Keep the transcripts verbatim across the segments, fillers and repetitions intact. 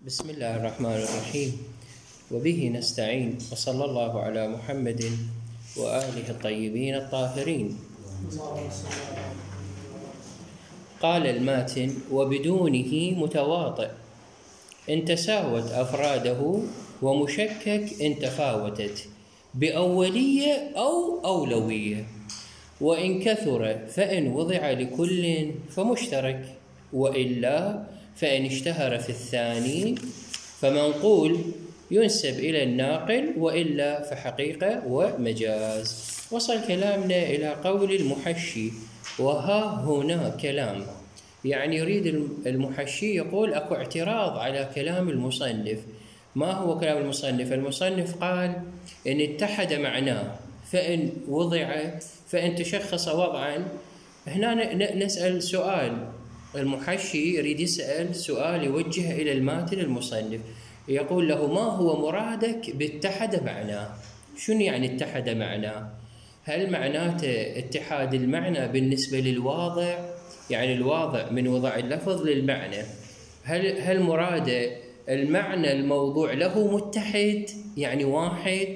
بسم الله الرحمن الرحيم، وبه نستعين، وصلى الله على محمد وآله الطيبين الطاهرين. قال الماتن: وبدونه متواطئ إن تساوت أفراده، ومشكك إن تفاوتت بأولية أو أولوية، وإن كثر فإن وضع لكل فمشترك، وإلا فإن اشتهر في الثاني فمنقول ينسب إلى الناقل، وإلا فحقيقة ومجاز. وصل كلامنا إلى قول المحشي: وها هنا كلام، يعني يريد المحشي يقول أكو اعتراض على كلام المصنف. ما هو كلام المصنف؟ المصنف قال إن اتحد معناه فإن وضع فإن تشخص وضعا. هنا نسأل سؤال، المحشي يريد يسأل سؤال يوجه إلى الماتن المصنف، يقول له: ما هو مرادك باتحد معناه؟ شنو يعني اتحد معناه؟ هل معناته اتحاد المعنى بالنسبة للواضع، يعني الواضع من وضع اللفظ للمعنى، هل هل مراده المعنى الموضوع له متحد يعني واحد،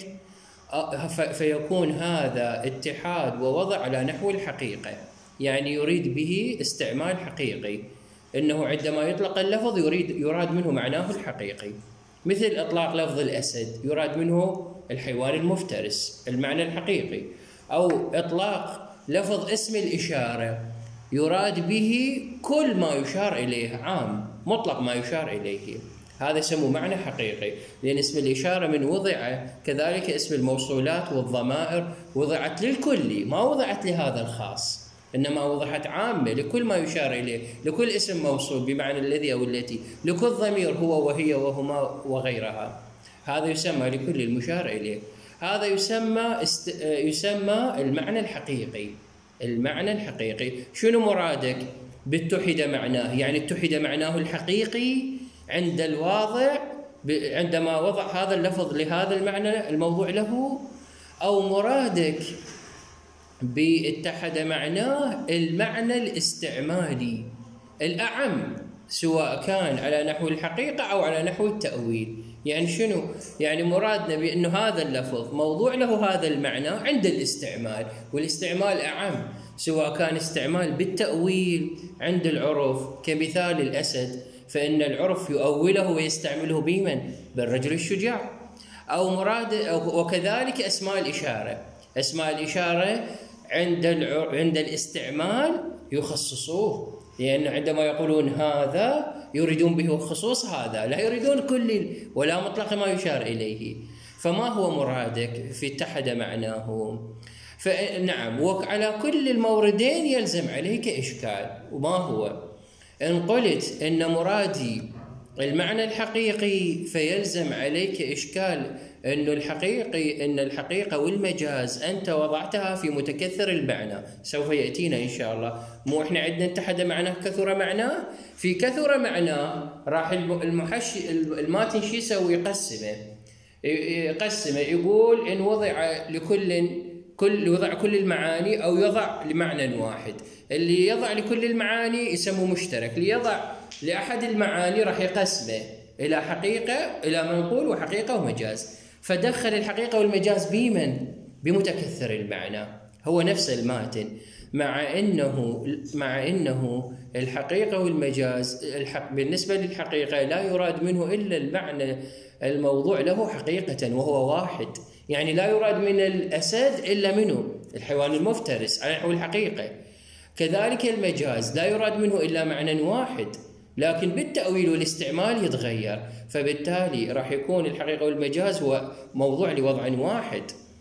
فيكون هذا اتحاد ووضع على نحو الحقيقة، يعني يريد به استعمال حقيقي، إنه عندما يطلق اللفظ يريد يراد منه معناه الحقيقي، مثل إطلاق لفظ الأسد يراد منه الحيوان المفترس المعنى الحقيقي، أو إطلاق لفظ اسم الإشارة يراد به كل ما يشار إليه، عام مطلق ما يشار إليه، هذا يسمى معنى حقيقي، لأن اسم الإشارة من وضع، كذلك اسم الموصولات والضمائر وضعت للكل، ما وضعت لهذا الخاص، إنما وضعت عامة لكل ما يشار إليه، لكل اسم موصول بمعنى الذي أو التي، لكل ضمير هو وهي وهما وغيرها، هذا يسمى لكل المشار إليه. هذا يسمى است... يسمى المعنى الحقيقي. المعنى الحقيقي شنو مرادك باتحد معناه؟ يعني اتحد معناه الحقيقي عند الواضع عندما وضع هذا اللفظ لهذا المعنى الموضوع له، أو مرادك باتحد معناه المعنى الاستعمالي الأعم، سواء كان على نحو الحقيقة أو على نحو التأويل. يعني شنو؟ يعني مرادنا بأنه هذا اللفظ موضوع له هذا المعنى عند الاستعمال، والاستعمال أعم، سواء كان استعمال بالتأويل عند العرف، كمثال الأسد، فإن العرف يؤوله ويستعمله بمن؟ بالرجل الشجاع. أو مراد أو وكذلك أسماء الإشارة، أسماء الإشارة عند عند الاستعمال يخصصوه، لأن عندما يقولون هذا يريدون به خصوص هذا، لا يريدون كل ولا مطلق ما يشار إليه. فما هو مرادك في اتحد معناه؟ فنعم، وعلى كل الموردين يلزم عليك إشكال. وما هو؟ إن قلت إن مرادي المعنى الحقيقي فيلزم عليك إشكال إنه الحقيقي إن الحقيقة والمجاز أنت وضعتها في متكثر المعنى، سوف يأتينا إن شاء الله. مو إحنا عندنا اتحد معناه كثر معناه، في كثر معناه راح المحشي الماتن شو يسوي؟ يقسمه يقسمه يقول إن وضع لكل كل يضع كل المعاني أو يضع لمعنى واحد. اللي يضع لكل المعاني يسموه مشترك، اللي يضع لأحد المعاني راح يقسمه إلى حقيقة إلى منقول وحقيقة ومجاز، فدخل الحقيقة والمجاز بمن؟ بمتكثر المعنى، هو نفس الماتن، مع إنه مع إنه الحقيقة والمجاز الحق بالنسبة للحقيقة لا يراد منه إلا المعنى الموضوع له حقيقة وهو واحد، يعني لا يراد من الأسد إلا منه الحيوان المفترس على نحو الحقيقة. كذلك المجاز لا يراد منه إلا معنى واحد، لكن بالتأويل والاستعمال يتغير، فبالتالي راح يكون الحقيقة والمجاز هو موضوع لوضع واحد،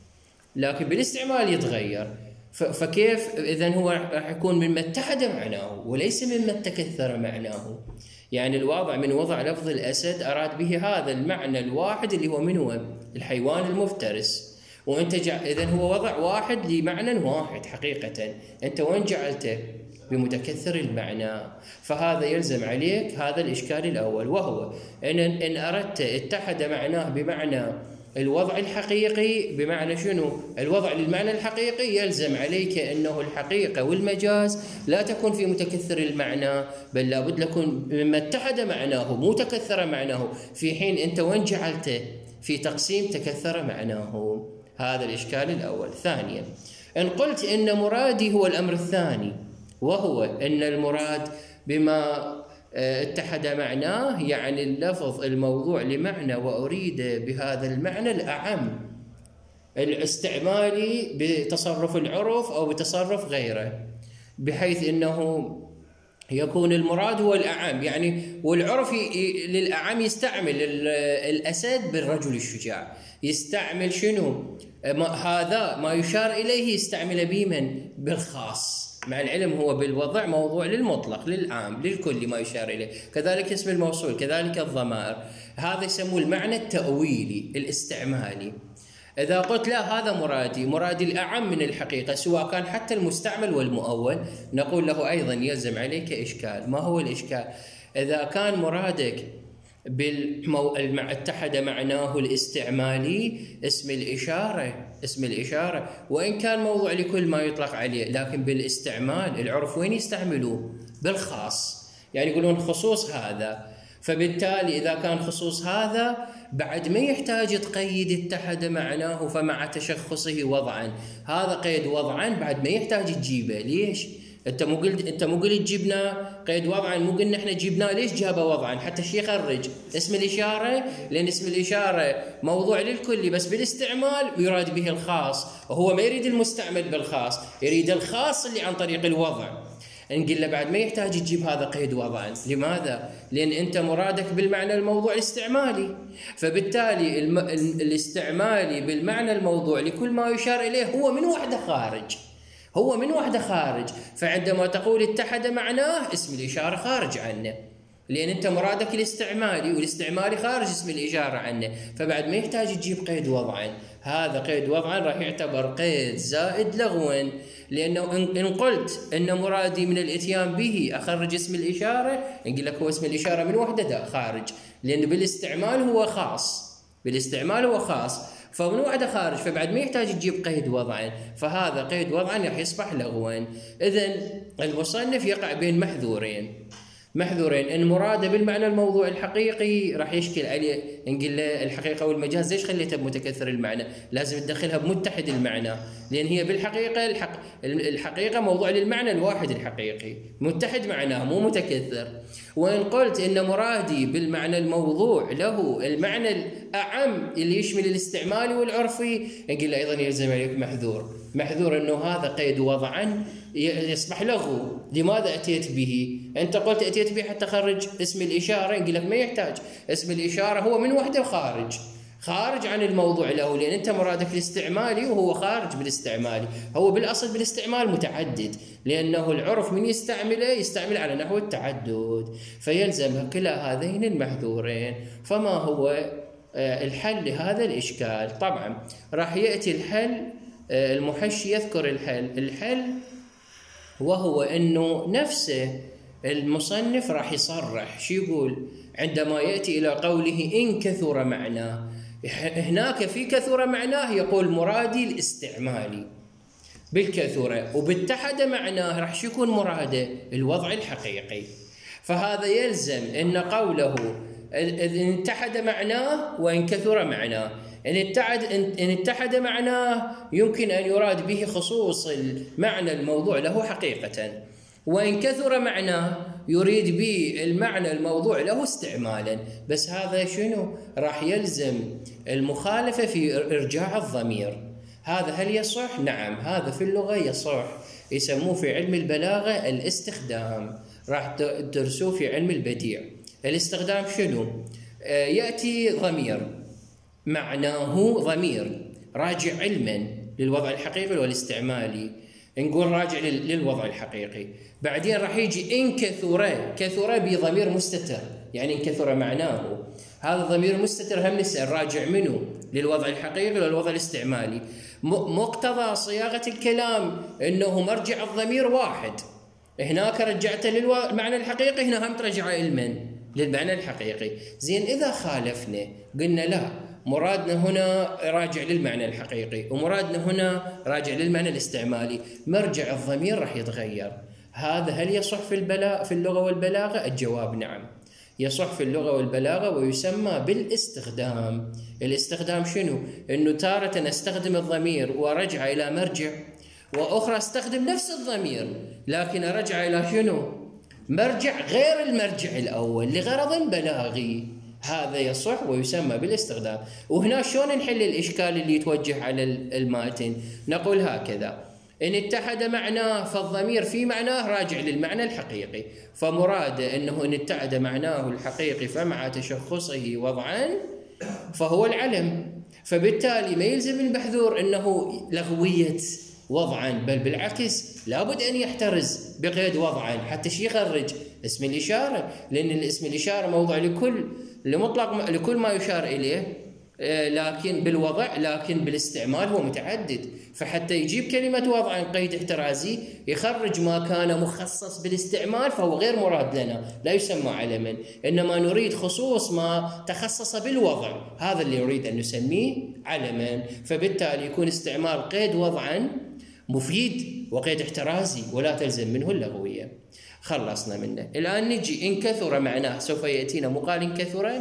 لكن بالاستعمال يتغير. فكيف إذن هو راح يكون مما اتحد معناه وليس مما تكثر معناه؟ يعني الواضع من وضع لفظ الأسد أراد به هذا المعنى الواحد اللي هو من هو الحيوان المفترس، وأنت جع... إذن هو وضع واحد لمعنى واحد حقيقة، أنت وين جعلته؟ بمتكثر المعنى. فهذا يلزم عليك هذا الإشكال الأول، وهو إن, إن أردت اتحد معناه بمعنى الوضع الحقيقي بمعنى شنو؟ الوضع للمعنى الحقيقي يلزم عليك أنه الحقيقة والمجاز لا تكون في متكثر المعنى، بل لابد يكون مما اتحد معناه مو تكثر معناه، في حين أنت وين جعلته في تقسيم تكثر معناه. هذا الإشكال الأول. ثانيا، إن قلت إن مرادي هو الأمر الثاني، وهو أن المراد بما اتحد معناه يعني اللفظ الموضوع لمعنى وأريد بهذا المعنى الأعم الاستعمالي بتصرف العرف أو بتصرف غيره، بحيث أنه يكون المراد هو الأعم، يعني والعرف للأعم يستعمل الأسد بالرجل الشجاع، يستعمل شنو؟ هذا ما يشار إليه يستعمل بمن؟ بالخاص، مع العلم هو بالوضع موضوع للمطلق للعام للكل ما يشار إليه. كذلك اسم الموصول، كذلك الضمائر، هذا يسموه المعنى التأويلي الاستعمالي. إذا قلت لا هذا مرادي، مرادي الأعم من الحقيقة، سواء كان حتى المستعمل والمؤول، نقول له أيضا يلزم عليك إشكال. ما هو الإشكال؟ إذا كان مرادك بالمو... اتحد معناه الاستعمالي اسم الإشارة، اسم الإشارة وإن كان موضوع لكل ما يطلق عليه، لكن بالاستعمال العرف وين يستعملوه؟ بالخاص، يعني يقولون خصوص هذا. فبالتالي إذا كان خصوص هذا بعد ما يحتاج تقيد اتحد معناه فمع تشخصه وضعا، هذا قيد وضعا بعد ما يحتاج تجيبه. ليش؟ انت مو قلت انت مو قلت جبنا قيد وضعا، مو قلنا احنا جبناه، ليش جابه وضعا؟ حتى الشيء يخرج اسم الاشاره، لان اسم الاشاره موضوع للكل بس بالاستعمال يراد به الخاص، وهو ما يريد المستعمل بالخاص، يريد الخاص اللي عن طريق الوضع. نقول له بعد ما يحتاج تجيب هذا قيد وضعا. لماذا؟ لان انت مرادك بالمعنى الموضوع الاستعمالي، فبالتالي الم... الاستعمالي بالمعنى الموضوع لكل ما يشار اليه هو من وحده خارج، هو من وحده خارج. فعندما تقول اتحد معناه اسم الإشارة خارج عنه، لأن أنت مرادك الاستعمالي، والاستعمالي خارج اسم الإشارة عنه، فبعد ما يحتاج تجيب قيد وضعا. هذا قيد وضعا راح يعتبر قيد زائد لغوا، لأنه إن قلت أن مرادي من الإتيان به أخرج اسم الإشارة، نقول لك هو اسم الإشارة من وحده ده خارج، لأنه بالاستعمال هو خاص، بالاستعمال هو خاص، فمن وحده خارج، فبعد ما يحتاج تجيب قيد وضعا، فهذا قيد وضعا راح يصبح لغوا. إذن المصنف يقع بين محذورين، محذورين ان مراده بالمعنى الموضوع الحقيقي راح يشكل عليه، نقول له الحقيقه والمجاز ليش خليتها بمتكثر المعنى؟ لازم تدخلها بمتحد المعنى، لان هي بالحقيقه الحق الحقيقه موضوع للمعنى الواحد الحقيقي، متحد معناه مو متكثر. وان قلت ان مرادي بالمعنى الموضوع له المعنى الاعم اللي يشمل الاستعمالي والعرفي، نقول له ايضا يلزم عليك محذور، محذور انه هذا قيد وضعا يصبح لغو. لماذا اتيت به؟ انت قلت اتيت به حتى خرج اسم الاشاره، نقول لك ما يحتاج، اسم الاشاره هو من وحده خارج، خارج عن الموضوع له، لان انت مرادك الاستعمالي وهو خارج بالاستعمالي، هو بالاصل بالاستعمال متعدد، لانه العرف من يستعمله يستعمل على نحو التعدد، فيلزم كلا هذين المحذورين. فما هو الحل لهذا الاشكال؟ طبعا راح ياتي الحل، المحشي يذكر الحل، الحل وهو أنه نفسه المصنف راح يصرح شو يقول عندما يأتي إلى قوله إن كثر معناه. هناك في كثر معناه يقول مرادي الاستعمالي بالكثرة، وباتحد معناه راح شو يكون مراده؟ الوضع الحقيقي. فهذا يلزم أن قوله إن اتحد معناه وإن كثر معناه، إن اتحد إن اتحد معناه يمكن أن يراد به خصوص المعنى الموضوع له حقيقة، وإن كثر معناه يريد به المعنى الموضوع له استعمالا. بس هذا شنو؟ راح يلزم المخالفة في إرجاع الضمير. هذا هل يصح؟ نعم، هذا في اللغة يصح، يسموه في علم البلاغة الاستخدام، راح تدرسوه في علم البديع. الاستخدام شنو؟ آه يأتي ضمير معناه ضمير راجع علما للوضع الحقيقي والاستعمالي، نقول راجع للوضع الحقيقي. بعدين راح يجي إن كثر، كثر بضمير مستتر، يعني إن كثر معناه، هذا ضمير مستتر هم نسأل راجع منه للوضع الحقيقي والوضع الاستعمالي. مقتضى صياغة الكلام أنه مرجع الضمير واحد، هناك رجعته للمعنى الحقيقي، هنا هم ترجع علما للمعنى الحقيقي. زين إذا خالفنا قلنا لا، مرادنا هنا راجع للمعنى الحقيقي، ومرادنا هنا راجع للمعنى الاستعمالي. مرجع الضمير راح يتغير. هذا هل يصح في البلاغ في اللغة والبلاغة؟ الجواب نعم، يصح في اللغة والبلاغة، ويسمى بالاستخدام. الاستخدام شنو؟ انه تارة استخدم الضمير وارجع الى مرجع، واخرى استخدم نفس الضمير لكن ارجع الى شنو؟ مرجع غير المرجع الاول لغرض بلاغي. هذا يصح ويسمى بالاستخدام. وهنا شلون نحل الاشكال اللي يتوجه على الماتن؟ نقول هكذا: إن اتحد معناه فالضمير في معناه راجع للمعنى الحقيقي، فمراده أنه إن اتحد معناه الحقيقي فمع تشخصه وضعا فهو العلم، فبالتالي ما يلزم المحذور أنه لغوية وضعا، بل بالعكس لابد أن يحترز بقيد وضعا حتى شي يخرج اسم الإشارة، لأن الاسم الإشارة موضع لكل لمطلق لكل ما يشار إليه، لكن بالوضع لكن بالاستعمال هو متعدد. فحتى يجيب كلمة وضع قيد احترازي يخرج ما كان مخصص بالاستعمال فهو غير مراد لنا، لا يسمى علما، إنما نريد خصوص ما تخصص بالوضع، هذا اللي نريد أن نسميه علما. فبالتالي يكون استعمال قيد وضعا مفيد وقيد احترازي ولا تلزم منه اللغوية. خلصنا منه. الآن نجي إن كثر معناه، سوف يأتينا مقال إن كثر.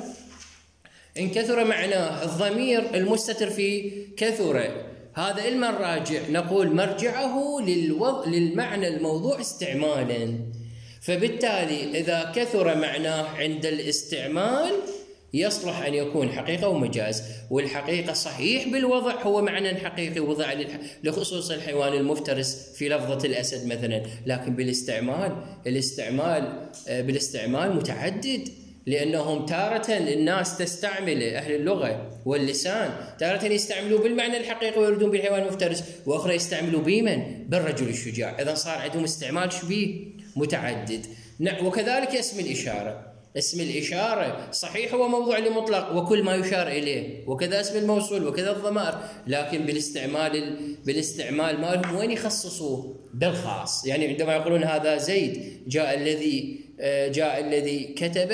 إن كثر معناه الضمير المستتر في كثر، هذا إلما الراجع نقول مرجعه للوضع للمعنى الموضوع استعمالا، فبالتالي إذا كثر معناه عند الاستعمال يصلح أن يكون حقيقة ومجاز. والحقيقة صحيح بالوضع هو معنى حقيقي وضع لخصوص الحيوان المفترس في لفظة الأسد مثلا، لكن بالاستعمال الاستعمال بالاستعمال متعدد، لأنهم تارة الناس تستعمل أهل اللغة واللسان تارة يستعملوا بالمعنى الحقيقي ويردون بالحيوان المفترس، وأخرى يستعملوا بمن؟ بالرجل الشجاع. إذا صار عندهم استعمال شبيه متعدد. وكذلك اسم الإشارة، اسم الإشارة صحيح هو موضوع لمطلق وكل ما يشار إليه، وكذا اسم الموصول وكذا الضمائر، لكن بالاستعمال بالاستعمال مالهم وين يخصصوه؟ بالخاص. يعني عندما يقولون هذا زيد جاء الذي جاء الذي كتب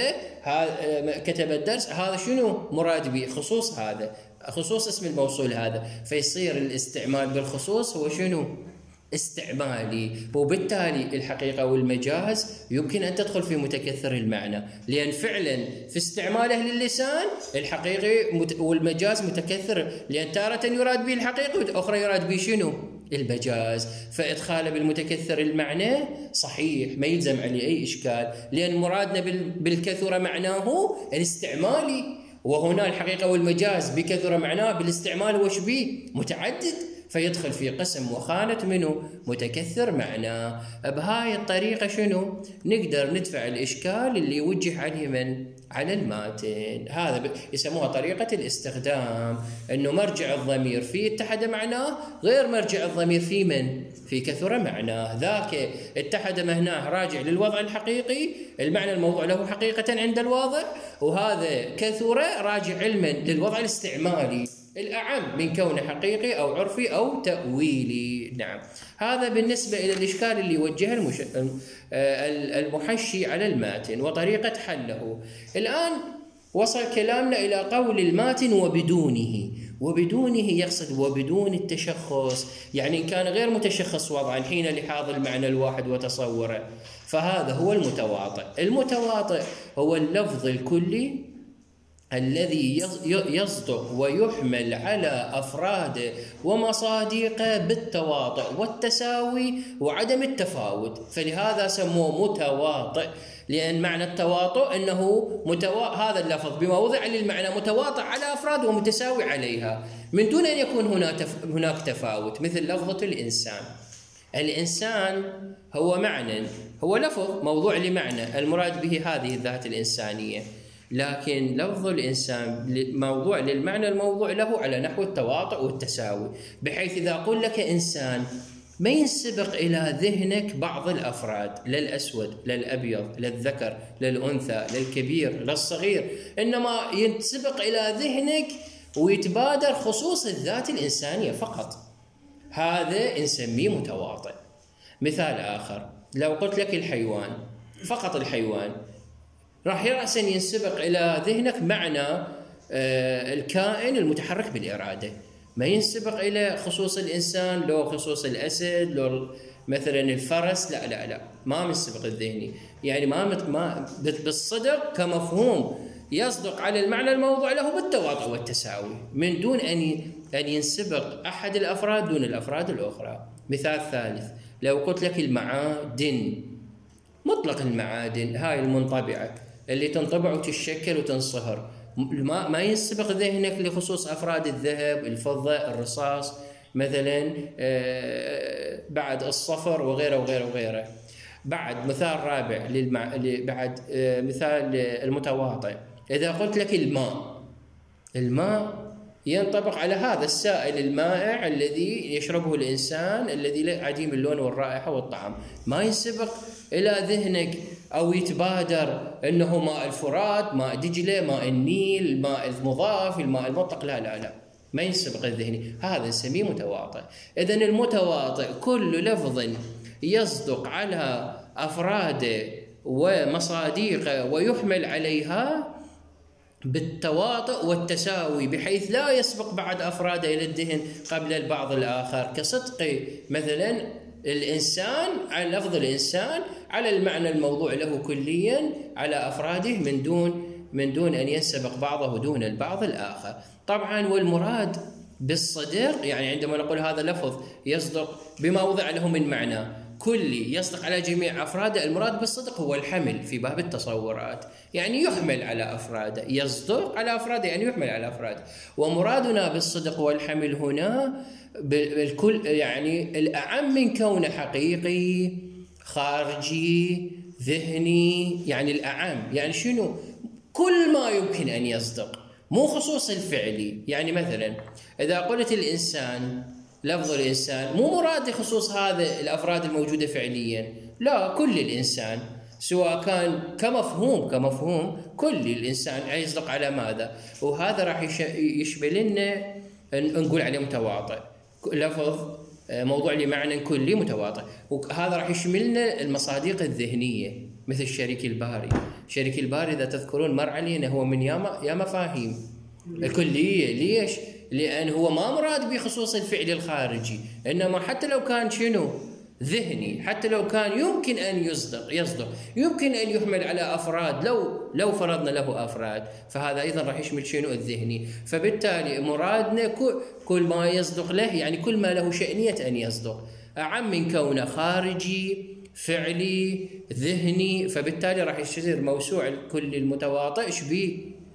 كتب الدرس، هذا شنو مراد به؟ خصوص، هذا خصوص اسم الموصول هذا، فيصير الاستعمال بالخصوص هو شنو؟ استعمالي. وبالتالي الحقيقة والمجاز يمكن أن تدخل في متكثر المعنى، لأن فعلا في استعمال أهل اللسان الحقيقي والمجاز متكثر، لأن تارة يراد به الحقيقي وأخرى يراد به شنو؟ المجاز. فإدخاله بالمتكثر المعنى صحيح ما يلزم عليه أي إشكال، لأن مرادنا بالكثرة معناه الاستعمالي، وهنا الحقيقة والمجاز بكثرة معناه بالاستعمال وشبيه متعدد، فيدخل في قسم وخانة منه متكثر معناه. بهاي الطريقة شنو؟ نقدر ندفع الإشكال اللي يوجه عليه من؟ على الماتن. هذا يسموها طريقة الاستخدام، أنه مرجع الضمير في اتحد معناه غير مرجع الضمير في من؟ في كثر معناه. ذاك اتحد معناه راجع للوضع الحقيقي، المعنى الموضوع له حقيقة عند الواضع، وهذا كثر راجع علما للوضع الاستعمالي الأعم من كونه حقيقي أو عرفي أو تأويلي. نعم، هذا بالنسبة إلى الإشكال اللي يوجهه المش... المحشي على الماتن وطريقة حله. الآن وصل كلامنا إلى قول الماتن وبدونه. وبدونه يقصد وبدون التشخص، يعني إن كان غير متشخص وضعا حين لحاظ المعنى الواحد وتصوره، فهذا هو المتواطئ. المتواطئ هو اللفظ الكلي الذي يصدق ويحمل على أفراد ومصادقه بالتواطؤ والتساوي وعدم التفاوت، فلهذا سموه متواطئ، لأن معنى التواطؤ أنه متوا... هذا اللفظ بما وضع للمعنى متواطئ على أفراد ومتساوي عليها من دون أن يكون هناك تف... هناك تفاوت. مثل لفظة الإنسان. الإنسان هو معنى، هو لفظ موضوع لمعنى المراد به هذه الذات الإنسانية، لكن لفظ الإنسان موضوع للمعنى الموضوع له على نحو التواطؤ والتساوي، بحيث إذا أقول لك إنسان ما ينسبق إلى ذهنك بعض الأفراد، لا الأسود لا الأبيض لا الذكر لا الأنثى لا الكبير لا الصغير، إنما ينسبق إلى ذهنك ويتبادر خصوص الذات الإنسانية فقط، هذا نسميه متواطئ. مثال آخر، لو قلت لك الحيوان، فقط الحيوان، راح رأسا ينسبق إلى ذهنك معنى الكائن المتحرك بالإرادة، ما ينسبق إلى خصوص الإنسان لو خصوص الأسد لو مثلا الفرس، لا لا لا ما منسبق الذهني. يعني ما, ما بالصدق كمفهوم يصدق على المعنى الموضوع له بالتواطؤ والتساوي من دون أن أن ينسبق أحد الأفراد دون الأفراد الأخرى. مثال ثالث، لو قلت لك المعادن، مطلق المعادن هاي المنطبعة اللي تنطبع وتتشكل وتنصهر، ما ما ينسبق ذهنك لخصوص أفراد الذهب، الفضة، الرصاص مثلا، بعد الصفر وغيره وغيره وغيره. بعد مثال رابع للمع... بعد مثال المتواطئ، إذا قلت لك الماء، الماء ينطبق على هذا السائل المائع الذي يشربه الإنسان الذي عديم اللون والرائحة والطعم، ما ينسبق إلى ذهنك أو يتبادر أنه ماء الفرات، ماء دجلة، ماء النيل، الماء المضاف، الماء المطلق، لا لا لا ما ينسبق الذهني، هذا نسميه متواطئ. إذن المتواطئ كل لفظ يصدق على أفراده ومصادقه ويحمل عليها بالتواطؤ والتساوي، بحيث لا يسبق بعد أفراده إلى الذهن قبل البعض الآخر، كصدق مثلا الإنسان على لفظ الإنسان على المعنى الموضوع له كليا على أفراده من دون من دون أن ينسبق بعضه دون البعض الآخر. طبعا والمراد بالصدق، يعني عندما نقول هذا لفظ يصدق بما وضع له من معنى كلي يصدق على جميع أفراده، المراد بالصدق هو الحمل في باب التصورات، يعني يحمل على أفراده، يصدق على أفراده يعني يحمل على أفراده. ومرادنا بالصدق والحمل هنا بالكل يعني الأعم من كونه حقيقي، خارجي، ذهني، يعني الأعم، يعني شنو؟ كل ما يمكن أن يصدق، مو خصوص الفعلي. يعني مثلا إذا قلت الإنسان، لفظ الإنسان مو مراد خصوص هذا الأفراد الموجودة فعليا، لا، كل الإنسان سواء كان كمفهوم كمفهوم كل الإنسان يصدق على ماذا؟ وهذا راح يشمل لنا نقول عليه متواطئ، لفظ موضوع لمعنى كلي متواطئ، وهذا راح يشملنا المصادق الذهنية مثل الشريك الباري. الشريك الباري إذا تذكرون مر علينا هو من يا يا مفاهيم الكلية. ليش؟ لأن هو ما مراد بخصوص الفعل الخارجي، إنما حتى لو كان شنو ذهني، حتى لو كان يمكن أن يصدق يصدق يمكن أن يحمل على أفراد، لو لو فرضنا له أفراد، فهذا أيضا راح يشمل شنو الذهني. فبالتالي مرادنا كل ما يصدق له، يعني كل ما له شأنية أن يصدق، أعم من كونه خارجي، فعلي، ذهني. فبالتالي راح يصير موسوع كل المتواطئ شبيه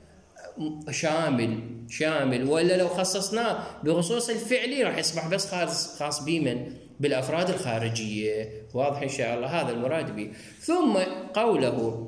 شامل شامل. ولا لو خصصناه بخصوص الفعلي راح يصبح بس خاص خاص بمن؟ بالأفراد الخارجية. واضح إن شاء الله هذا المراد به. ثم قوله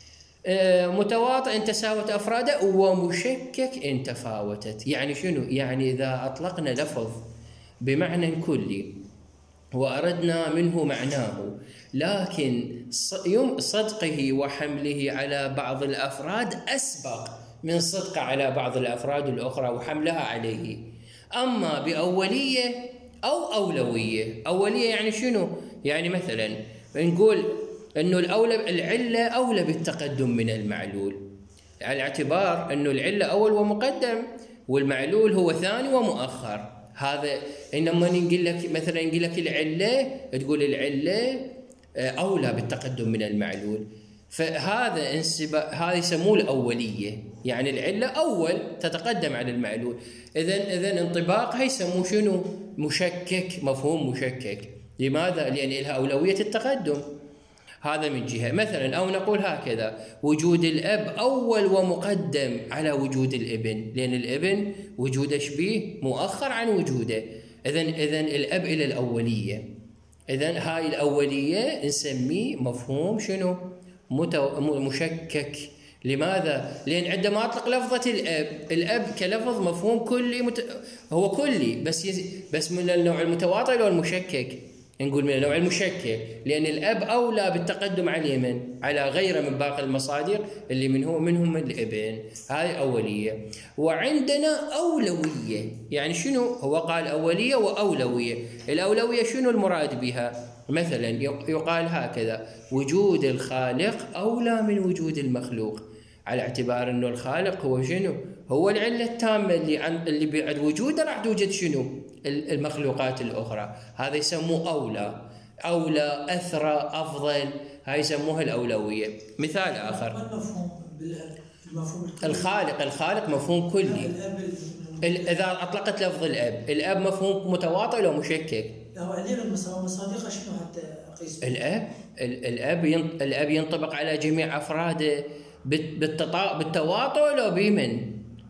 متواطئ إن تساوت أفراده ومشكك إن تفاوتت. يعني شنو؟ يعني إذا أطلقنا لفظ بمعنى كلي وأردنا منه معناه، لكن صدقه وحمله على بعض الأفراد أسبق من صدقه على بعض الأفراد الأخرى وحملها عليه. أما بأولية أو أولوية. أولية يعني شنو؟ يعني مثلا نقول أنه الأولى العلة أولى بالتقدم من المعلول، على اعتبار أنه العلة أول ومقدم والمعلول هو ثاني ومؤخر. هذا إنما نقول لك مثلا نقول لك العلة، تقول العلة أولى بالتقدم من المعلول، فهذا انسباق، هذا يسموه الأولية، يعني العلة أول تتقدم على المعلول. إذن إذن انطباقها يسموه شنو؟ مشكك، مفهوم مشكك. لماذا؟ لأن لها أولوية التقدم. هذا من جهة. مثلا أو نقول هكذا: وجود الأب أول ومقدم على وجود الابن، لأن الابن وجوده شبيه مؤخر عن وجوده. إذن إذن الأب إلى الأولية. إذن هاي الأولية نسميه مفهوم شنو؟ مشكك. لماذا؟ لأن عندما أطلق لفظة الأب، الأب كلفظ مفهوم كلي مت... هو كلي، بس يز... بس من النوع المتواطئ أو المشكك؟ نقول من النوع المشكك، لأن الأب أولى بالتقدم على من؟ على غيره من باقي المصادر اللي من هو منهم الابن. هذه أولية. وعندنا أولوية. يعني شنو؟ هو قال أولية وأولوية. الأولوية شنو المراد بها؟ مثلا يقال هكذا: وجود الخالق أولى من وجود المخلوق. على اعتبار انه الخالق هو شنو؟ هو العله التامه اللي عن اللي بعد وجوده راح توجد شنو؟ المخلوقات الاخرى. هذا يسموه اولى، اولى، اثرى، افضل، هاي يسموها الاولويه. مثال اخر، ما المفهوم بالمفهوم الخالق؟ الخالق مفهوم كلي. اذا اطلقت لفظ الاب، الاب مفهوم متواطئ لو مشكك؟ لا، هو علينا المصادق شنو حتى اقيس الاب الاب الاب ينطبق على جميع افراده بالتواطؤ لو بمن؟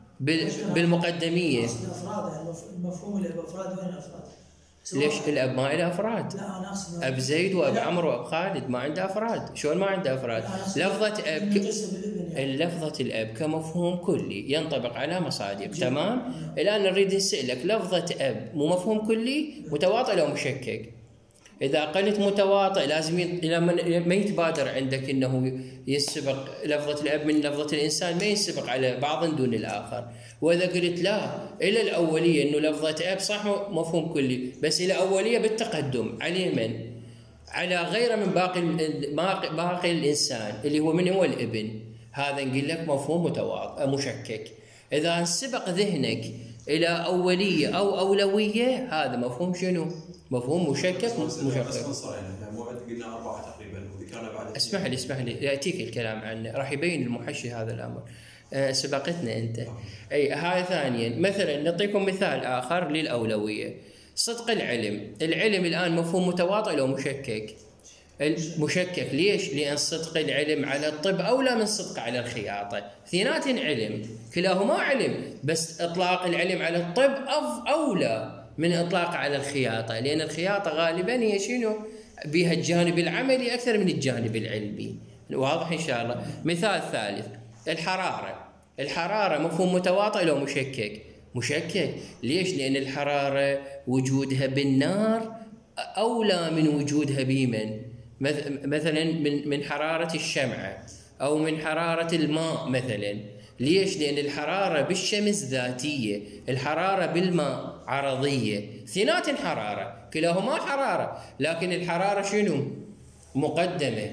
بالمقدميه. افراد، المفهوم الاب افراد، وين الافراد؟ ليش الاب ما له افراد؟ لا انا اقصد اب زيد واب عمرو واب خالد ما عنده افراد. شلون ما عنده افراد؟ لفظه اب ك... لفظه الاب كمفهوم كلي ينطبق على مصادق. تمام. الان نريد نسالك، لفظه اب مو مفهوم كلي متواطئ لو مشكك؟ إذا قلت متواطئ لازم ي... ما يتبادر عندك أنه يسبق لفظة الأب من لفظة الإنسان، ما يسبق على بعض دون الآخر. وإذا قلت لا، إلى الأولية أنه لفظة أب صح مفهوم كلي، بس إلى أولية بالتقدم على من؟ على غيره من باقي باقي الإنسان اللي هو من هو الابن. هذا نقول لك مفهوم متواطئ مشكك. إذا انسبق ذهنك إلى أولية أو أولوية، هذا مفهوم شنو؟ مفهوم مشكك. مشكك. قلنا أربعة تقريبا وذكرنا بعد. اسمح لي اسمح لي يأتيك الكلام عنه، راح يبين المحشي هذا الأمر. أه سبقتنا أنت. أي هاي ثانيا. مثلا نعطيكم مثال آخر للأولوية. صدق العلم. العلم الآن مفهوم متواطئ لو مشكك؟ مشكك. ليش؟ لأن صدق العلم على الطب أولى من صدق على الخياطة. اثنينات علم، كلاهما علم، بس إطلاق العلم على الطب أولى من إطلاق على الخياطة، لأن الخياطة غالبا هي شنو؟ بها الجانب العملي أكثر من الجانب العلمي. واضح إن شاء الله. مثال ثالث، الحرارة. الحرارة مفهوم متواطئ لو مشكك؟ مشكك. ليش؟ لأن الحرارة وجودها بالنار أولى من وجودها بمن؟ مثلا من من حرارة الشمعة أو من حرارة الماء مثلا. ليش؟ لأن الحرارة بالشمس ذاتية، الحرارة بالماء عرضية. ثنات حرارة، كلاهما حرارة، لكن الحرارة شنو؟ مقدمة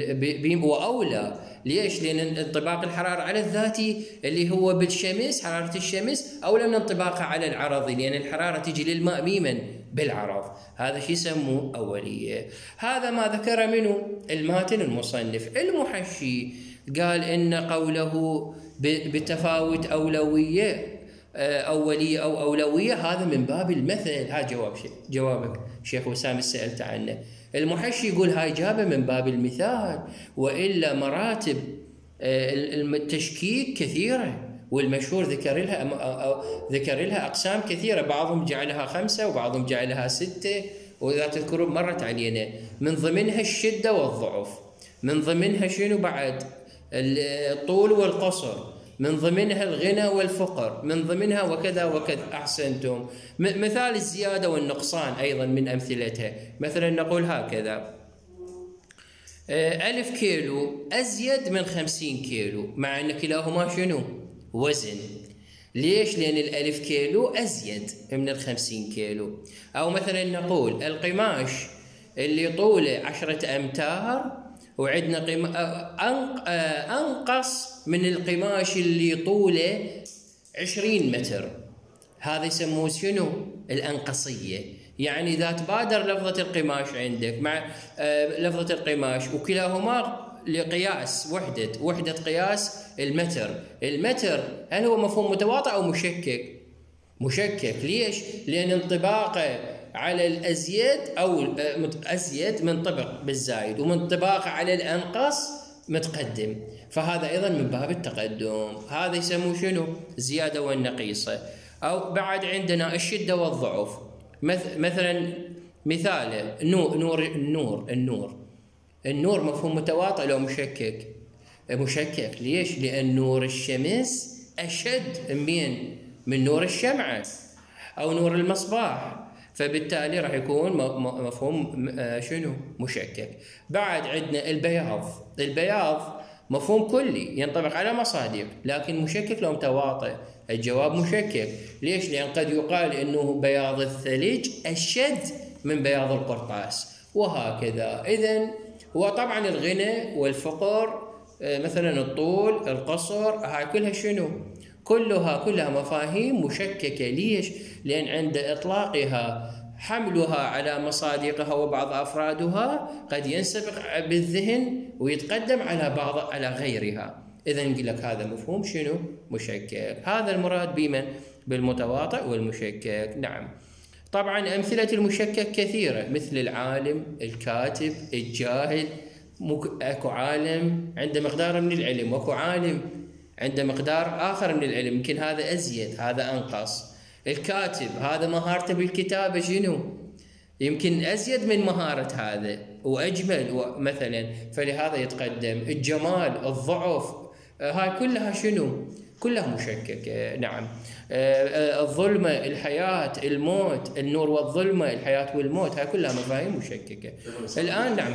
وأولى. ليش؟ لأن انطباق الحرارة على الذاتي اللي هو بالشمس، حرارة الشمس، أولى من انطباقها على العرضي، لأن الحرارة تجي للماء بمن؟ بالعرض. هذا شيء يسموه أولية. هذا ما ذكر منه الماتن المصنف. المحشي قال إن قوله بتفاوت أولوية أولية أو أولوية هذا من باب المثل. هذا جواب جوابك شيخ وسام سألت عنه. المحشي يقول هاي جابه من باب المثال، وإلا مراتب التشكيك كثيرة، والمشهور ذكر لها ذكر لها أقسام كثيرة، بعضهم جعلها خمسة وبعضهم جعلها ستة، وإذا تذكرون مرت علينا. من ضمنها الشدة والضعف، من ضمنها شنو بعد؟ الطول والقصر، من ضمنها الغنى والفقر، من ضمنها وكذا وكذا. أحسنتم. مثال الزيادة والنقصان أيضا من أمثلتها. مثلا نقول هكذا: ألف كيلو أزيد من خمسين كيلو، مع أن كلاهما شنو؟ وزن. ليش؟ لأن الألف كيلو أزيد من الخمسين كيلو. أو مثلا نقول القماش اللي طوله عشرة أمتار وعندنا قم... أنقص من القماش اللي طوله عشرين متر، هذا يسموه شنو؟ الأنقصية. يعني إذا تبادر لفظة القماش عندك مع لفظة القماش وكلاهما لقياس وحدة وحدة قياس المتر، المتر هل هو مفهوم متواطئ أو مشكك؟ مشكك. ليش؟ لأن انطباقه على الأزيد أو أزيد منطبق بالزايد، ومن طباقه على الأنقص متقدم، فهذا أيضا من باب التقدم. هذا يسموه شنو؟ زيادة والنقيصة. أو بعد عندنا الشدة والضعف. مثلا مثال نور نور النور النور النور مفهوم متواطئ لو مشكك؟ مشكك. ليش؟ لأن نور الشمس أشد من من نور الشمعة أو نور المصباح، فبالتالي راح يكون مفهوم شنو؟ مشكك. بعد عندنا البياض. البياض مفهوم كلي ينطبق على مصادق، لكن مشكك لو متواطئ؟ الجواب مشكك. ليش؟ لأن قد يقال إنه بياض الثلج أشد من بياض القرطاس، وهكذا. إذن وطبعا الغنى والفقر مثلا الطول، القصر، هاي كلها شنو؟ كلها كلها مفاهيم مشككة. ليش؟ لأن عند إطلاقها حملها على مصادقها وبعض أفرادها قد ينسبق بالذهن ويتقدم على بعض على غيرها. إذا نقول لك هذا مفهوم شنو؟ مشكك. هذا المراد بمن؟ بالمتواطئ والمشكك. نعم. طبعا أمثلة المشكك كثيرة، مثل العالم، الكاتب، الجاهل. اكو عالم عنده مقدار من العلم، واكو عالم عنده مقدار آخر من العلم، يمكن هذا أزيد هذا أنقص. الكاتب هذا مهارته بالكتابة شنو؟ يمكن أزيد من مهارة هذا وأجمل مثلا، فلهذا يتقدم. الجمال، الضعف، هاي كلها شنو؟ كلها مشككة. نعم. الظلمة، الحياة، الموت، النور والظلمة، الحياة والموت، هاي كلها مفاهيم مشككة. الآن نعم.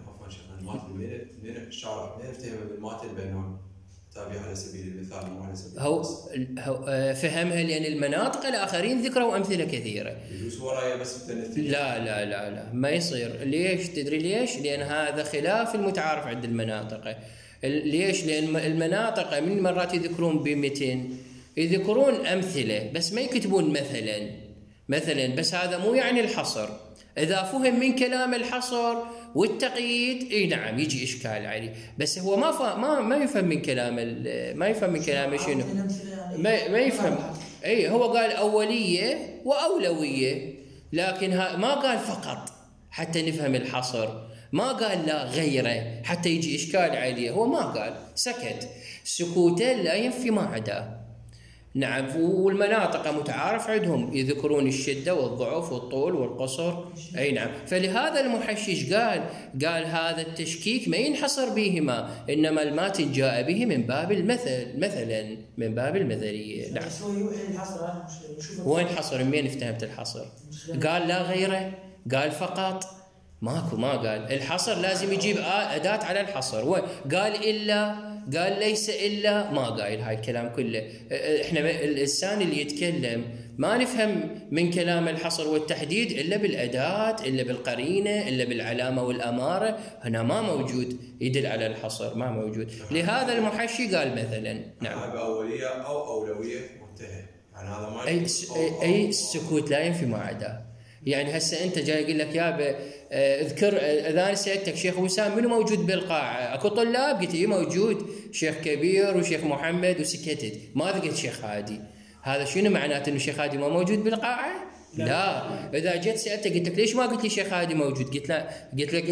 من الشارع من يفتهم بالماتل بأنه تابع على سبيل المثال مو على سبيل هو, هو فهمها لأن المناطق الآخرين ذكروا أمثلة كثيرة. يجوز ورايا بس بالتمثيل؟ لا لا لا لا ما يصير. ليش؟ تدري ليش؟ لأن هذا خلاف المتعارف عند المناطق. ليش؟ لأن المناطق من مرات يذكرون بمتن، يذكرون أمثلة بس ما يكتبون مثلا مثلا بس هذا مو يعني الحصر. إذا فهم من كلام الحصر والتقييد اي نعم يجي اشكال عليه، بس هو ما فا ما ما يفهم من كلام ما يفهم من كلامه شنو؟ ما ما يفهم. اي هو قال اوليه واولويه، لكن ما قال فقط حتى نفهم الحصر، ما قال لا غيره حتى يجي اشكال عليه، هو ما قال، سكت. سكوته لا ينفي ما عداه. نعم. والمناطق متعارف عندهم يذكرون الشدة والضعف والطول والقصر. أي نعم. فلهذا المحشش قال قال هذا التشكيك ما ينحصر بهما، إنما الماتن جاء به من باب المثل، مثلا من باب المثلية. نعم. وين حصر؟ مين افتهمت الحصر؟ قال لا غيره، قال فقط، ماكو، ما قال الحصر لازم يجيب أداة على الحصر. قال إلا، قال ليس إلا، ما قايل هاي الكلام كله. احنا الإنسان اللي يتكلم ما نفهم من كلام الحصر والتحديد إلا بالأداة، إلا بالقرينة، إلا بالعلامة والأمارة. هنا ما موجود يدل على الحصر، ما موجود. لهذا المحشي قال مثلا نعم بأولية أو أولوية منتهى، يعني هذا ما أي, أو أي السكوت لا ينفي ما عداه. يعني هسه أنت جاي يقول لك يابا اذكر، اذا انا سالتك شيخ وسام منو موجود بالقاعه؟ اكو طلاب؟ قلت لي موجود شيخ كبير وشيخ محمد وسكتت، ما ذكرت شيخ هادي. هذا شنو معناته؟ انه شيخ هادي ما موجود بالقاعه؟ لا, لا. اذا جيت سالتك قلت لك ليش ما قلت لي شيخ هادي موجود؟ قلت لا، قلت لك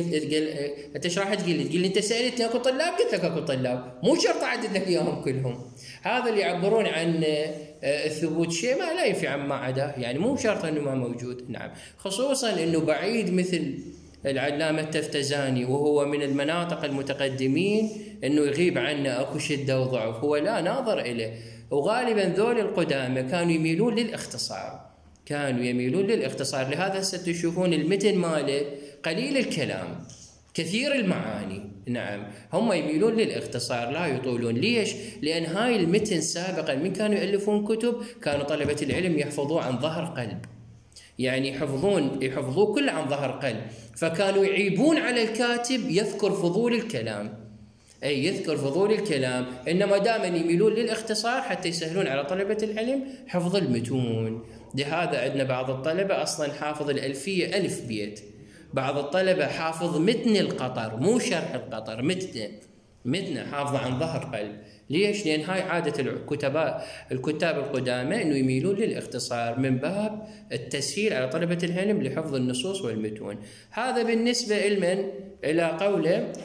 انت ايش راح تقول لي؟ تقول لي انت سالتني اكو طلاب؟ قلت لك اكو طلاب، مو شرط اعدد لك اياهم كلهم. هذا اللي يعبرون عن الثبوت شيء ما لا ينفي عما عداه، يعني مو شرط انه ما موجود. نعم. خصوصا انه بعيد مثل العلامة التفتزاني وهو من المناطق المتقدمين انه يغيب عنا اكو شدة وضعف، هو لا ناظر إليه. وغالبا ذول القدامى كانوا يميلون للاختصار، كانوا يميلون للاختصار. لهذا ستشوفون المتن ماله قليل الكلام كثير المعاني. نعم. هم يميلون للاختصار لا يطولون. ليش؟ لأن هاي المتن سابقا من كانوا يألفون كتب كانوا طلبة العلم يحفظوه عن ظهر قلب، يعني يحفظون يحفظوه كله عن ظهر قلب، فكانوا يعيبون على الكاتب يذكر فضول الكلام، أي يذكر فضول الكلام، إنما دائما يميلون للاختصار حتى يسهلون على طلبة العلم حفظ المتون. لهذا عندنا بعض الطلبة أصلا حافظ الألفية ألف بيت، بعض الطلبة حافظ متن القطر، مو شرح القطر، متن متن حافظ عن ظهر قلب. ليش؟ لأن هاي عادة الكتباء الكتاب القدامى إنه يميلون للاختصار من باب التسهيل على طلبة العلم لحفظ النصوص والمتون. هذا بالنسبة لمن إلى قوله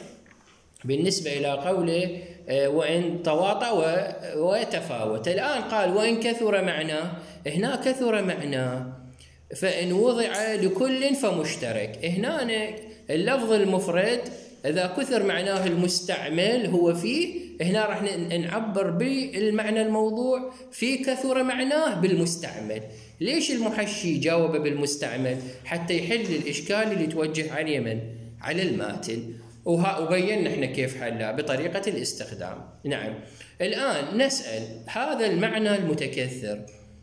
بالنسبة إلى قوله وإن تواطأ ويتفاوت. الآن قال وإن كثر معناه، هنا كثر معناه فإن وضع لكل فمشترك. هنا اللفظ المفرد إذا كثر معناه المستعمل هو فيه، هنا راح نعبر بالمعنى الموضوع في كثر معناه بالمستعمل. ليش المحشي جاوب بالمستعمل؟ حتى يحل الإشكال اللي توجه عليه من على الماتن، وبينا احنا كيف حلها بطريقة الاستخدام. نعم. الآن نسأل هذا المعنى المتكثر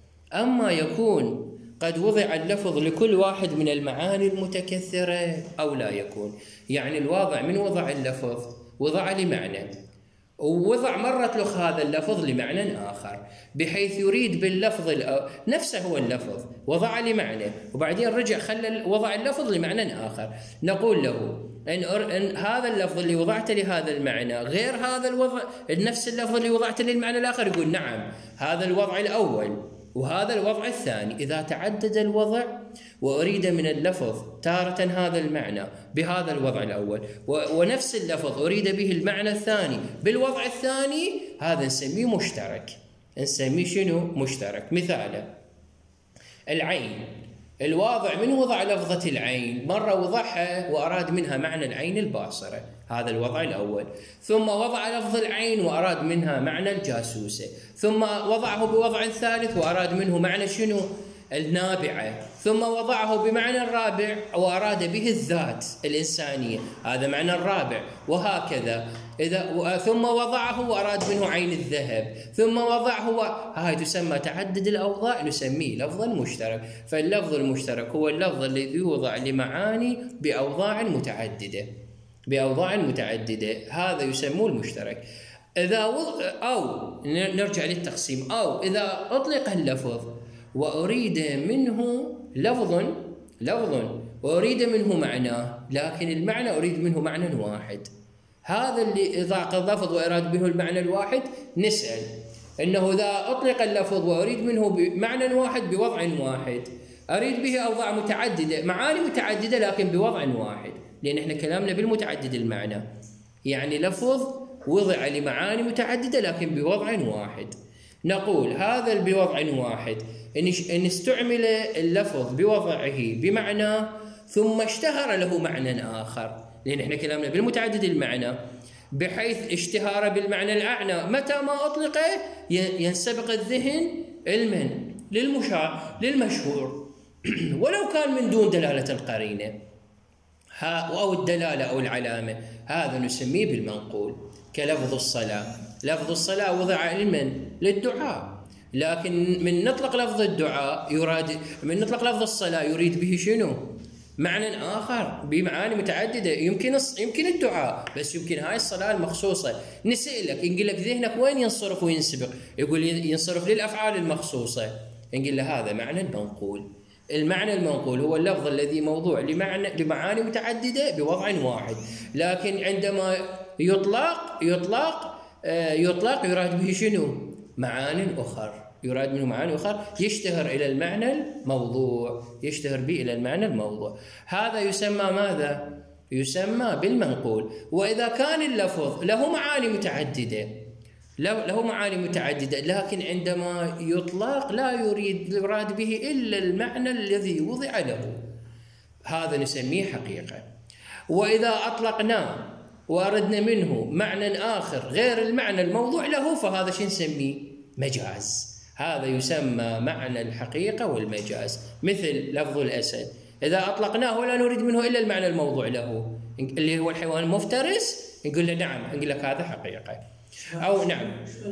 أما يكون قد وضع اللفظ لكل واحد من المعاني المتكثرة أو لا يكون؟ يعني الواضع من وضع اللفظ وضع لمعنى، ووضع مرة تلخ هذا اللفظ لمعنى آخر، بحيث يريد باللفظ نفسه هو اللفظ وضع لمعنى، وبعدين رجع خلى وضع اللفظ لمعنى آخر. نقول له إن, إن هذا اللفظ اللي وضعته لهذا المعنى غير هذا الوضع، نفس اللفظ اللي وضعته للمعنى الآخر، يقول نعم هذا الوضع الأول وهذا الوضع الثاني. إذا تعدد الوضع وأريد من اللفظ تارة هذا المعنى بهذا الوضع الأول، ونفس اللفظ أريد به المعنى الثاني بالوضع الثاني، هذا نسميه مشترك. نسميه شنو؟ مشترك. مثاله العين، الواضع من وضع لفظة العين، مرة وضعها وأراد منها معنى العين الباصرة، هذا الوضع الأول، ثم وضع لفظ العين وأراد منها معنى الجاسوسة، ثم وضعه بوضع ثالث وأراد منه معنى شنو؟ النابعة، ثم وضعه بمعنى الرابع وأراد به الذات الإنسانية، هذا معنى الرابع، وهكذا. إذا ثم وضعه وأراد منه عين الذهب، ثم وضعه و... هاي تسمى تعدد الأوضاع، نسميه لفظا مشترك. فاللفظ المشترك هو اللفظ الذي يوضع لمعاني بأوضاع متعددة بأوضاع متعددة هذا يسموه المشترك. إذا وض... أو نرجع للتقسيم، أو إذا أطلق اللفظ وأريد منه لفظ لفظ وأريد منه معناه، لكن المعنى أريد منه معنى واحد، هذا اللي إضاق اللفظ وإراد به المعنى الواحد، نسأل إنه إذا أطلق اللفظ وأريد منه بمعنى واحد بوضع واحد، أريد به أوضاع متعددة معاني متعددة لكن بوضع واحد، لأن إحنا كلامنا بالمتعدد المعنى، يعني لفظ وضع لمعاني متعددة لكن بوضع واحد. نقول هذا بوضع واحد إن استعمل اللفظ بوضعه بمعنى ثم اشتهر له معنى آخر، لأن إحنا كلامنا بالمتعدد المعنى، بحيث اشتهار بالمعنى الأعنى متى ما أطلق ينسبق الذهن المن للمشاع للمشهور ولو كان من دون دلالة القرينة أو الدلالة أو العلامة، هذا نسميه بالمنقول. كلفظ الصلاة، لفظ الصلاة وضع علما للدعاء، لكن من نطلق لفظ الدعاء يراد من نطلق لفظ الصلاة يريد به شنو؟ معنى آخر بمعاني متعددة، يمكن يمكن الدعاء، بس يمكن هاي الصلاة المخصوصة. نسألك نقول لك ذهنك وين ينصرف وينسبق؟ يقول ينصرف للأفعال المخصوصة، نقول له هذا معنى المنقول. المعنى المنقول هو اللفظ الذي موضوع لمعنى لمعاني متعددة بوضع واحد، لكن عندما يطلق يطلق يطلق يراد به شنو؟ معاني أخرى، يراد منه معاني أخرى، يشتهر إلى المعنى الموضوع، يشتهر به إلى المعنى الموضوع، هذا يسمى ماذا؟ يسمى بالمنقول. وإذا كان اللفظ له معاني متعددة له معاني متعددة لكن عندما يطلق لا يريد يراد به إلا المعنى الذي وضع له، هذا نسميه حقيقة. وإذا أطلقناه وأردنا منه معنى آخر غير المعنى الموضوع له، فهذا شو نسميه؟ مجاز. هذا يسمى معنى الحقيقة والمجاز. مثل لفظ الأسد، إذا أطلقناه ولا نريد منه إلا المعنى الموضوع له اللي هو الحيوان المفترس، نقول له نعم، نقول لك هذا حقيقة. أو نعم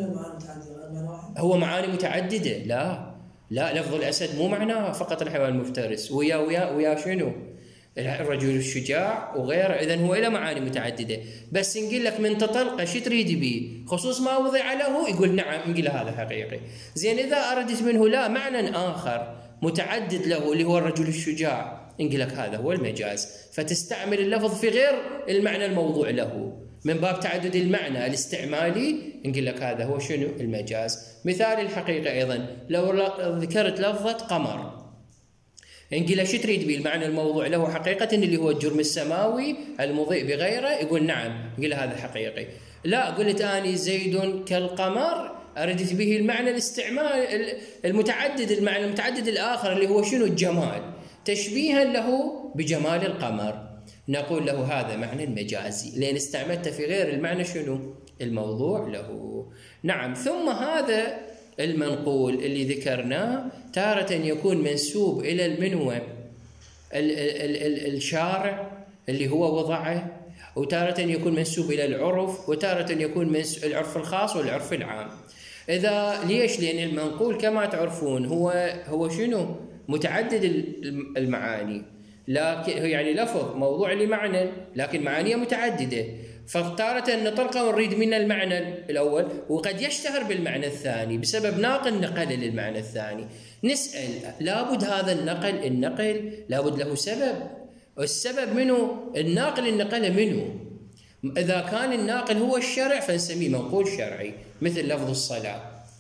هو معاني متعددة. لا لا لفظ الأسد مو معناه فقط الحيوان المفترس، ويا ويا ويا شنو؟ الرجل الشجاع وغيره، إذن هو له معاني متعددة. بس نقول لك من تطلقه شو تريد به؟ خصوص ما وضع له، يقول نعم، نقول هذا حقيقي. زين إذا أردت منه لا معنى آخر متعدد له اللي هو الرجل الشجاع، نقول لك هذا هو المجاز، فتستعمل اللفظ في غير المعنى الموضوع له من باب تعدد المعنى الاستعمالي، نقول لك هذا هو شنو؟ المجاز. مثال الحقيقة أيضا، لو ذكرت لفظة قمر، نقول له شو تريد به؟ المعنى الموضوع له حقيقة اللي هو الجرم السماوي المضيء بغيره، يقول نعم، نقول له هذا حقيقي. لا قلت أني زيد كالقمر، أردت به المعنى الاستعمال المتعدد، المعنى المتعدد الآخر اللي هو شنو؟ الجمال، تشبيها له بجمال القمر، نقول له هذا معنى المجازي لأن استعملته في غير المعنى شنو؟ الموضوع له. نعم. ثم هذا المنقول اللي ذكرناه تارة يكون منسوب إلى المنوى الشارع اللي هو وضعه، وتارة يكون منسوب إلى العرف، وتارة يكون منسوب العرف الخاص والعرف العام. إذا ليش؟ لأن المنقول كما تعرفون هو هو شنو؟ متعدد المعاني، لكن يعني لفظ موضوع لمعنى لكن معانيه متعددة، فتارة نطلقه ونريد منه المعنى الأول، وقد يشتهر بالمعنى الثاني بسبب ناقل نقل للمعنى الثاني. نسأل لابد هذا النقل النقل لابد له سبب، والسبب منه الناقل النقل منه. إذا كان الناقل هو الشرع فنسميه منقول شرعي، مثل لفظ الصلاة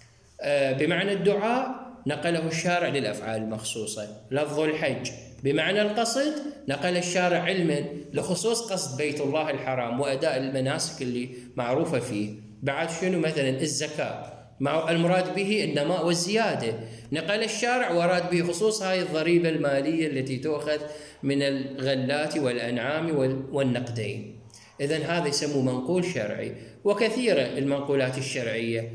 بمعنى الدعاء نقله الشارع للأفعال المخصوصة. لفظ الحج بمعنى القصد نقل الشارع علما لخصوص قصد بيت الله الحرام وأداء المناسك اللي معروفة فيه. بعد شنو مثلا الزكاة مع المراد به النماء والزيادة، نقل الشارع وراد به خصوص هاي الضريبة المالية التي تؤخذ من الغلات والأنعام والنقدين. إذن هذا يسموه منقول شرعي. وكثيرة المنقولات الشرعية.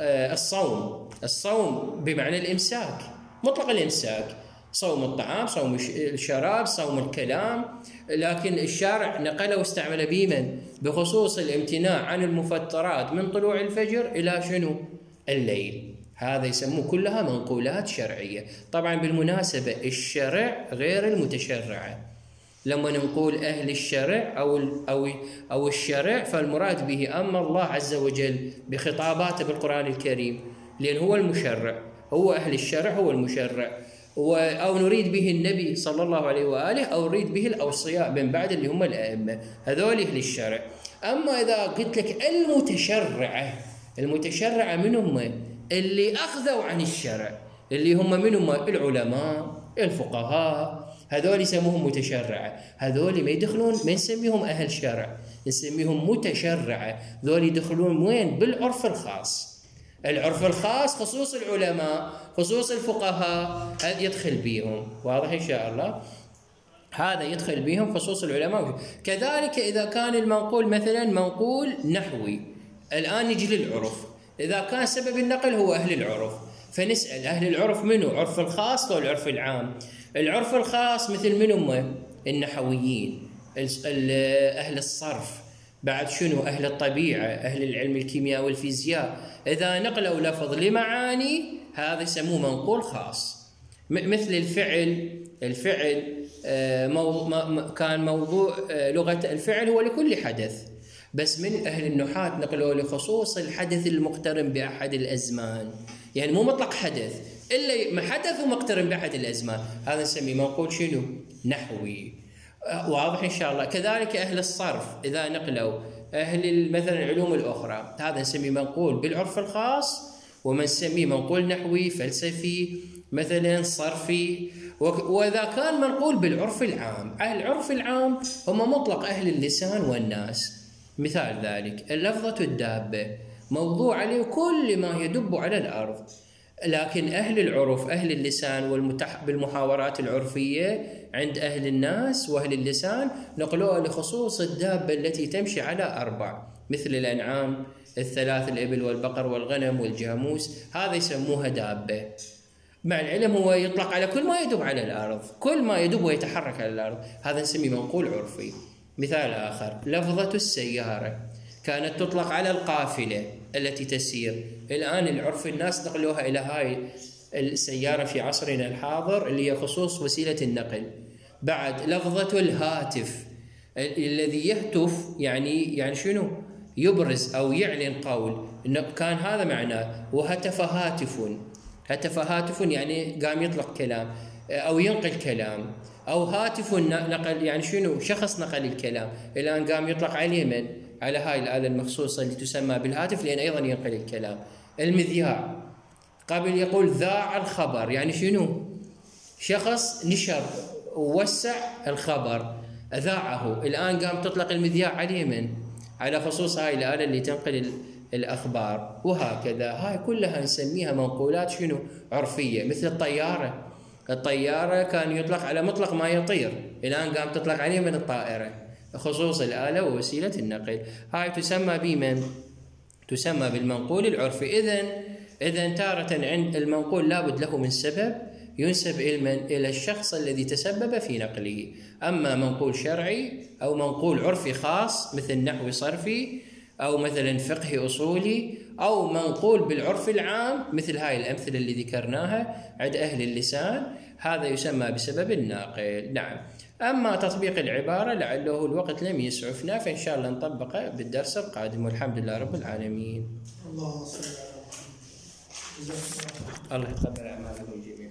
الصوم الصوم بمعنى الإمساك، مطلق الإمساك، صوم الطعام، صوم الشراب، صوم الكلام، لكن الشارع نقله واستعمل بيمن بخصوص الامتناع عن المفطرات من طلوع الفجر إلى شنو؟ الليل. هذا يسموه كلها منقولات شرعية. طبعا بالمناسبة الشرع غير المتشرعة. لما نقول أهل الشرع أو أو أو الشرع فالمراد به أما الله عز وجل بخطاباته بالقرآن الكريم، لأن هو المشرع، هو أهل الشرع هو المشرع، أو نريد به النبي صلى الله عليه وآله، أو نريد به الأوصياء من بعد اللي هم الأئمة، هذول أهل الشرع. أما إذا قلت لك المتشرعة، المتشرعة من هم؟ اللي أخذوا عن الشرع، اللي هم من هم؟ العلماء الفقهاء، هذول يسموهم متشرعة. هذول ما يدخلون، ما نسميهم أهل شرع، نسميهم متشرعة. ذول يدخلون وين؟ بالعرف الخاص. العرف الخاص خصوص العلماء، خصوص الفقهاء، هذا يدخل بيهم. واضح إن شاء الله؟ هذا يدخل بيهم خصوص العلماء. كذلك إذا كان المنقول مثلا منقول نحوي، الآن نجي للعرف. إذا كان سبب النقل هو أهل العرف فنسأل أهل العرف منه؟ عرف الخاص أو العرف العام؟ العرف الخاص مثل من هم؟ النحويين، أهل الصرف، بعد شنو؟ أهل الطبيعة، أهل العلم الكيمياء والفيزياء. إذا نقلوا لفظ لمعاني هذا يسموه منقول خاص. مثل الفعل، الفعل كان موضوع لغة الفعل هو لكل حدث، بس من أهل النحاة نقلوا لخصوص الحدث المقترن بأحد الأزمان، يعني مو مطلق حدث إلا ما حدث ومقترن بأحد الأزمان، هذا نسميه منقول شنو؟ نحوي. واضح إن شاء الله؟ كذلك أهل الصرف إذا نقلوا أهل مثلا العلوم الأخرى هذا نسميه منقول بالعرف الخاص، ومن نسميه منقول نحوي فلسفي مثلا صرفي. وإذا كان منقول بالعرف العام، أهل العرف العام هم مطلق أهل اللسان والناس. مثال ذلك اللفظة الدابة، موضوع عليه كل ما يدب على الأرض، لكن أهل العرف أهل اللسان والمتح بالمحاورات العرفية عند أهل الناس وأهل اللسان نقلوها لخصوص الدابة التي تمشي على أربع، مثل الأنعام الثلاث، الإبل والبقر والغنم والجاموس، هذا يسموها دابة. مع العلم هو يطلق على كل ما يدب على الأرض، كل ما يدب ويتحرك على الأرض، هذا نسميه منقول عرفي. مثال آخر لفظة السيارة، كانت تطلق على القافلة التي تسير، الآن العرف الناس نقلوها إلى هاي السيارة في عصرنا الحاضر اللي هي خصوص وسيلة النقل. بعد لفظة الهاتف الذي يهتف، يعني يعني شنو؟ يبرز أو يعلن قول، كان هذا معناه. وهتف هاتف، هتف هاتف يعني قام يطلق كلام أو ينقل كلام، أو هاتف نقل يعني شنو؟ شخص نقل الكلام، الآن قام يطلق عليه من؟ على هاي الآلة المخصوصة اللي تسمى بالهاتف، لأن أيضا ينقل الكلام. المذياع قبل يقول ذاع الخبر، يعني شنو؟ شخص نشر ووسع الخبر ذاعه، الآن قام تطلق المذياع عليه من؟ على خصوص هاي الآلة اللي تنقل الأخبار. وهكذا هاي كلها نسميها منقولات شنو؟ عرفية. مثل الطيارة، الطيارة كان يطلق على مطلق ما يطير، الآن قام تطلق عليه من الطائرة، خصوص الآلة ووسيلة النقل. هاي تسمى بمن؟ تسمى بالمنقول العرفي. إذن إذن تارة عند المنقول لابد له من سبب ينسب علما إلى الشخص الذي تسبب في نقله. أما منقول شرعي أو منقول عرفي خاص مثل نحو صرفي أو مثلا فقه أصولي أو منقول بالعرف العام مثل هاي الأمثلة اللي ذكرناها عند أهل اللسان، هذا يسمى بسبب الناقل. نعم. أما تطبيق العبارة لعله الوقت لم يسعفنا، فإن شاء الله نطبقه بالدرس القادم، والحمد لله رب العالمين. اللهم صل على محمد. جزاك الله خير. الله يتقبل أعمالكم جميعا.